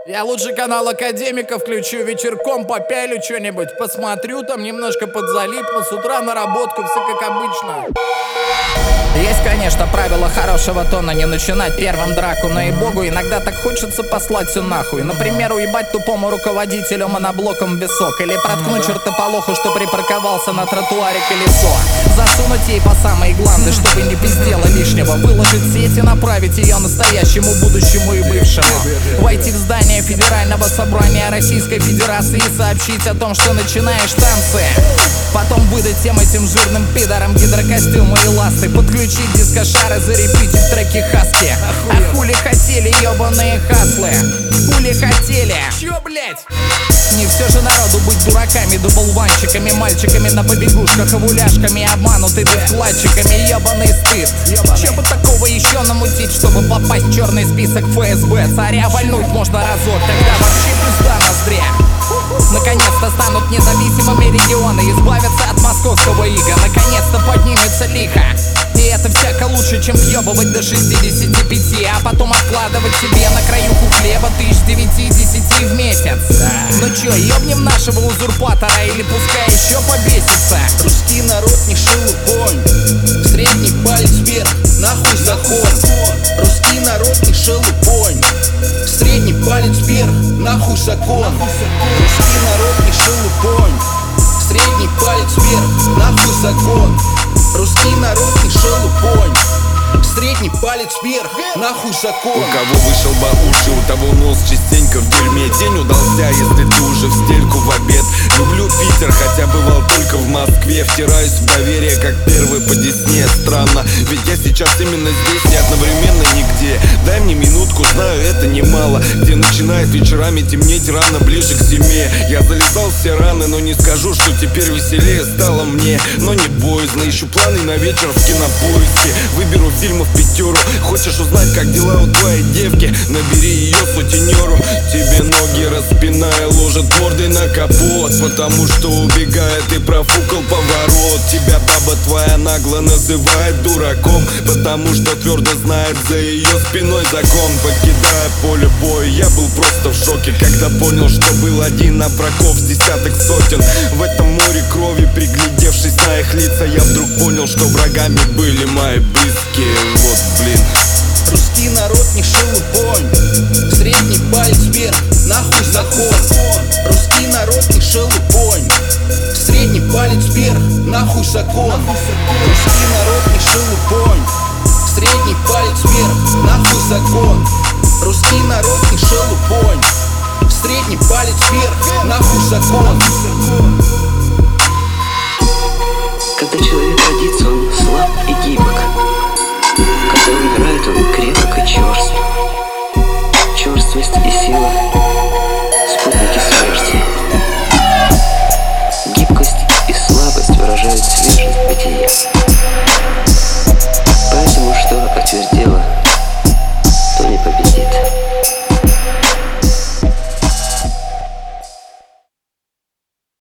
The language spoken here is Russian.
Я лучше канал Академика включу, вечерком попялю что-нибудь, посмотрю, там немножко подзалипну, с утра на работку, все как обычно. Есть, конечно, правило хорошего тона: не начинать первым драку, но и богу иногда так хочется послать все нахуй. Например, уебать тупому руководителю моноблоком в висок, или проткнуть чертополоху, что припарковался на тротуаре колесо. Засунуть ей по самые гланды, чтобы не пиздела лишнего, выложить сеть и направить ее настоящему, будущему и бывшему. Войти в здание Федерального собрания Российской Федерации и сообщить о том, что начинаешь танцы. Потом выдать всем этим жирным пидорам гидрокостюмы и ласты, подключить дискошары, зарепитить треки хаски. А хули хотели ёбаные хаслы? Хули хотели? Чё, блять? Не все же народу быть дураками, да болванчиками, мальчиками на побегушках, овуляшками, обманутыми вкладчиками, ёбаный стыд. Че бы такого еще намутить, чтобы попасть в черный список ФСБ? Царя вальнуть можно разок, тогда вообще пизда ноздря. Наконец-то станут независимыми регионы, избавятся от московского ига, наконец-то поднимется лихо. И это всяко лучше, чем въебывать до 65, а потом откладывать себе на краюху хлеба 9-10 в месяц. Ну чё, ёбнем нашего узурпатора или пускай еще побесится? Русский народ не шелупонь, средний палец вверх, нахуй закон. Русский народ не шелупонь, средний палец вверх, нахуй закон. Русский народ не шелупонь, средний палец вверх, нахуй закон. Русский народ не шелупонь, средний палец вверх, нахуй закон. У кого вышел бауши, у того нос частенько в дерьме. День удался, если ты уже в стельку в обед. Люблю Питер, хотя бывал только в Москве. Втираюсь в доверие, как первый по Десне. Странно, ведь я сейчас именно здесь и одновременно нигде. Дай мне минутку, знаю, это немало. Где начинает вечерами темнеть рано, ближе к зиме. Я залезал все раны, но не скажу, что теперь веселее стало мне. Но не боязно, ищу планы на вечер в Кинопоиске. Выберу фильмов пятеру. Хочешь узнать, как дела у твоей девки? Набери ее сутенеру. Тебе ноги распиная, ложат мордой на капот. Потому что убегает и профукал поворот. Тебя баба твоя нагло называет дураком, потому что твердо знает за ее спиной закон. Покидая поле боя, я был просто в шоке, когда понял, что был один, а врагов с десяток сотен. В этом море крови, приглядевшись на их лица, я вдруг понял, что врагами были мои близкие. Вот блин. Русский народ не шелупонь, средний палец вверх, нахуй закон. Русский народ не шелупонь, средний палец вверх, нахуй закон. Русский народ не шелупонь, средний палец вверх, нахуй закон. Русский народ не шелупонь, средний палец вверх, нахуй закон. Когда человек родится, он слаб и гибок. Когда умирает, он крепок и черств. Черствость и сила